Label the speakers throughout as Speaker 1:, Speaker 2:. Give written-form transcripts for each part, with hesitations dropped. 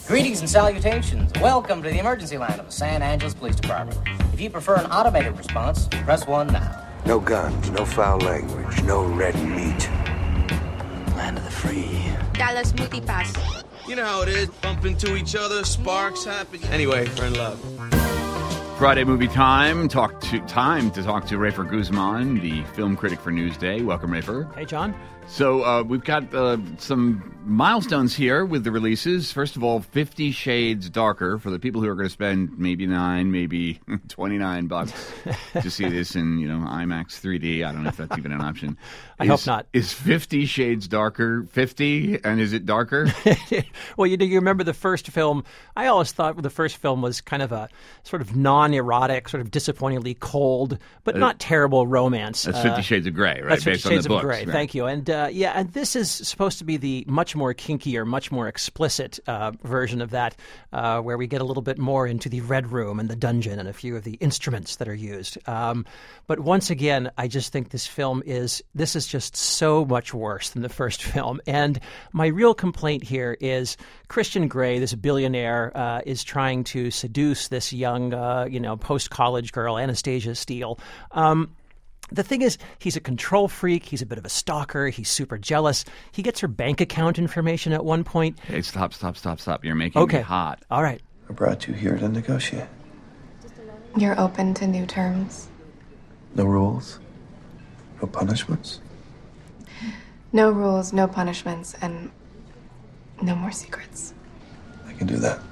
Speaker 1: Greetings and salutations. Welcome to the emergency line of the San Angeles Police Department. If you prefer an automated response, press 1 now.
Speaker 2: No guns, no foul language, no red meat.
Speaker 3: Land of the free.
Speaker 4: Dallas Multipass.
Speaker 5: You know how it is, bump into each other, sparks happen. Anyway, friend love.
Speaker 6: Friday movie time. Time to talk to Rafer Guzman, the film critic for Newsday. Welcome, Rafer.
Speaker 7: Hey, John.
Speaker 6: So we've got some milestones here with the releases. First of all, 50 Shades Darker for the people who are going to spend maybe $9, maybe $29 to see this in, IMAX 3D. I don't know if that's even an option.
Speaker 7: I hope not.
Speaker 6: Is 50 Shades Darker 50, and is it darker?
Speaker 7: Well, you remember the first film. I always thought the first film was kind of a sort of non-erotic, sort of disappointingly cold, but not terrible romance.
Speaker 6: That's 50 Shades of Grey, right?
Speaker 7: That's 50
Speaker 6: Based
Speaker 7: Shades
Speaker 6: on the
Speaker 7: of
Speaker 6: books.
Speaker 7: Grey.
Speaker 6: Right.
Speaker 7: Thank you. And and this is supposed to be the much more kinkier, much more explicit version of that, where we get a little bit more into the Red Room and the dungeon and a few of the instruments that are used. But once again, I just think this is just so much worse than the first film. And my real complaint here is Christian Grey, this billionaire, is trying to seduce this young, post-college girl, Anastasia Steele. The thing is, he's a control freak. He's a bit of a stalker. He's super jealous. He gets her bank account information at one point.
Speaker 6: Hey, stop. You're making me hot.
Speaker 7: All right.
Speaker 2: I brought you here to negotiate.
Speaker 8: You're open to new terms?
Speaker 2: No rules, no punishments.
Speaker 8: No rules, no punishments, and no more secrets.
Speaker 2: I can do that.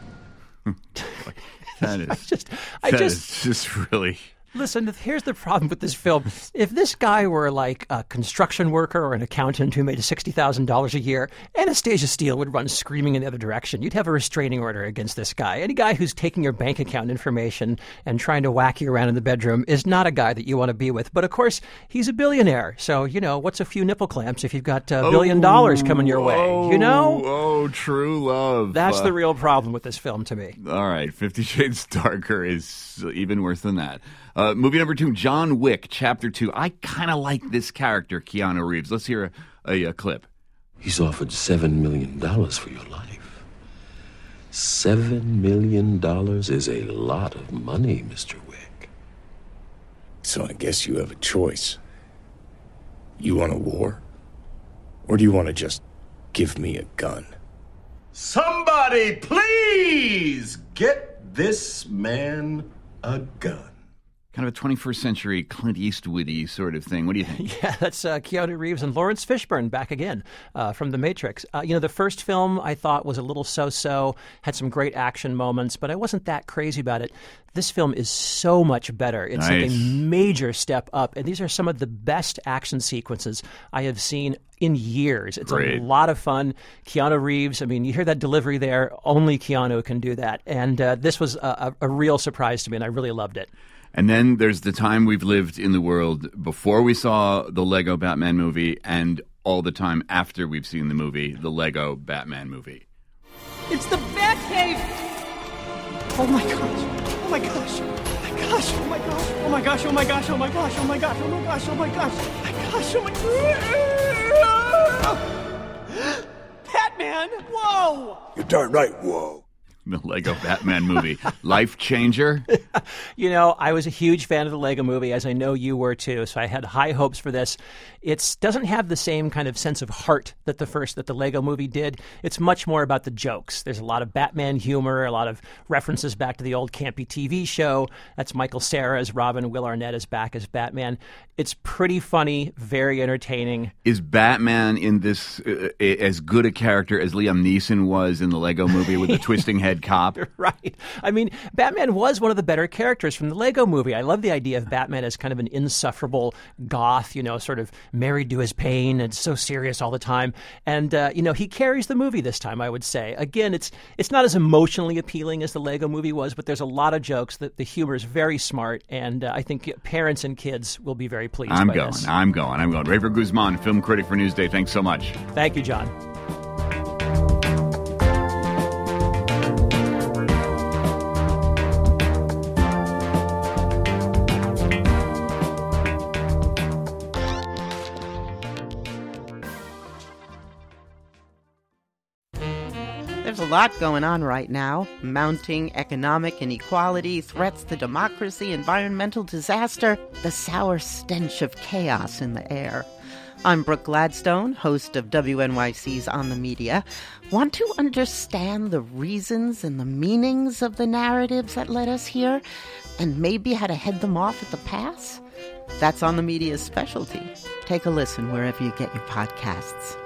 Speaker 6: That is
Speaker 7: I
Speaker 6: just really...
Speaker 7: Listen, here's the problem with this film. If this guy were like a construction worker or an accountant who made $60,000 a year, Anastasia Steele would run screaming in the other direction. You'd have a restraining order against this guy. Any guy who's taking your bank account information and trying to whack you around in the bedroom is not a guy that you want to be with. But of course, he's a billionaire. So, what's a few nipple clamps if you've got $1 billion coming your way?
Speaker 6: Oh, true love.
Speaker 7: That's the real problem with this film to me.
Speaker 6: All right, 50 Shades Darker is even worse than that. Movie number 2, John Wick, Chapter 2. I kind of like this character, Keanu Reeves. Let's hear a clip.
Speaker 3: He's offered $7 million for your life. $7 million is a lot of money, Mr. Wick.
Speaker 9: So I guess you have a choice. You want a war? Or do you want to just give me a gun?
Speaker 10: Somebody please get this man a gun.
Speaker 6: Kind of a 21st century Clint Eastwood-y sort of thing. What do you think?
Speaker 7: Yeah, that's Keanu Reeves and Lawrence Fishburne back again from The Matrix. The first film I thought was a little so-so, had some great action moments, but I wasn't that crazy about it. This film is so much better. It's like a major step up, and these are some of the best action sequences I have seen in years. It's a lot of fun. Keanu Reeves, you hear that delivery there. Only Keanu can do that. And this was a real surprise to me, and I really loved it.
Speaker 6: And then there's the time we've lived in the world before we saw the Lego Batman movie and all the time after we've seen the movie, the Lego Batman movie.
Speaker 7: It's the Batcave! Oh my gosh. Oh my gosh. Oh my gosh. Oh my gosh. Oh my gosh. Oh my gosh. Oh my gosh. Oh my gosh. Oh my gosh. Oh my gosh. Oh my gosh. Oh my gosh. Batman! Whoa!
Speaker 2: You're darn right, whoa.
Speaker 6: The Lego Batman movie. Life changer?
Speaker 7: I was a huge fan of the Lego movie, as I know you were too, so I had high hopes for this. It doesn't have the same kind of sense of heart that the Lego movie did. It's much more about the jokes. There's a lot of Batman humor, a lot of references back to the old campy TV show. That's Michael Cera as Robin, Will Arnett is back as Batman. It's pretty funny, very entertaining.
Speaker 6: Is Batman in this as good a character as Liam Neeson was in the Lego movie with the twisting head cop?
Speaker 7: Right. Batman was one of the better characters from the Lego movie. I love the idea of Batman as kind of an insufferable goth, sort of married to his pain and so serious all the time. And, he carries the movie this time, I would say. Again, it's not as emotionally appealing as the Lego movie was, but there's a lot of jokes. That the humor is very smart, and I think parents and kids will be very pleased by this.
Speaker 6: I'm going. Rafer Guzman, film critic for Newsday. Thanks so much.
Speaker 7: Thank you, John.
Speaker 11: There's a
Speaker 4: lot going on right now. Mounting economic inequality, threats to democracy, environmental disaster, the sour stench of chaos in the air. I'm Brooke Gladstone, host of WNYC's On the Media. Want to understand the reasons and the meanings of the narratives that led us here, and maybe how to head them off at the pass? That's On the Media's specialty. Take a listen wherever you get your podcasts.